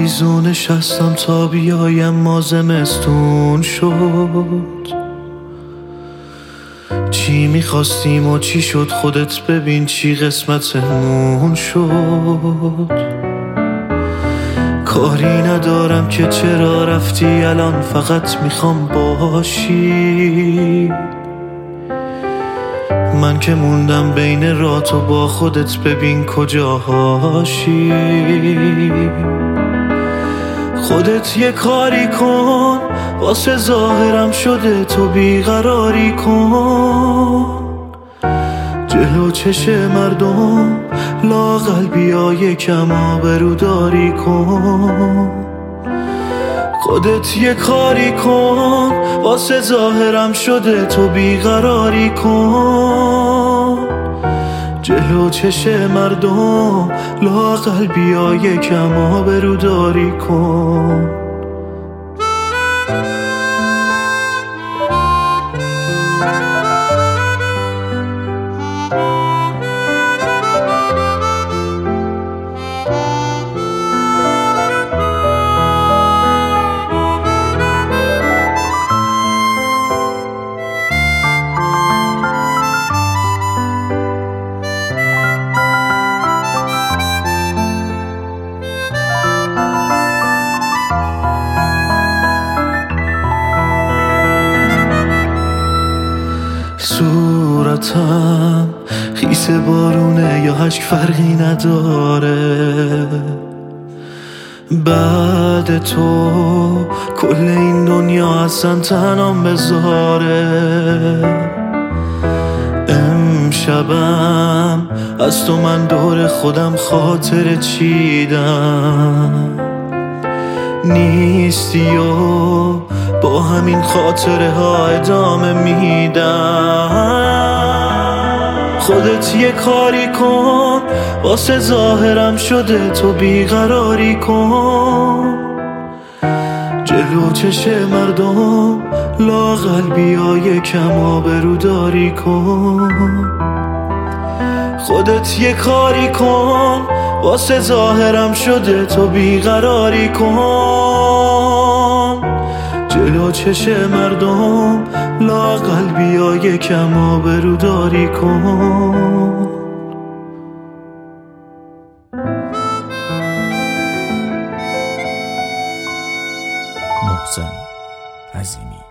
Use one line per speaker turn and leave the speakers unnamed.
آویزون نشستم تا بیایم ما زمستون شد. چی میخواستیم و چی شد خودت ببین چی قسمتمون شد. کاری ندارم که چرا رفتی الان فقط میخوام باشی. من که موندم بین راه و با خودت ببین کجاهاشی. خودت یه کاری کن واسه ظاهرم شده تو بیقراری کن. جلو چش مردم لااقل بیا یکم آبروداری کن. خودت یه کاری کن واسه ظاهرم شده تو بیقراری کن. جلو چش مردم لااقل بیا یکم آبروداری کن. صورتم خیس بارونه یا اشک فرقی نداره. بعد تو کل این دنیا اصلا تنام بذاره. امشبم از تو من دور خودم خاطر چیدم. نیستی و با همین خاطره ها ادامه میدم. خودت یه کاری کن واسه ظاهرم شده تو بیقراری کن. جلو چش مردم لااقل بیا یکم آبروداری کن. خودت یه کاری کن واسه ظاهرم شده تو بیقراری کن. جلو چش مردم لااقل بیا یکم آبروداری کن.
محسن عظیمی.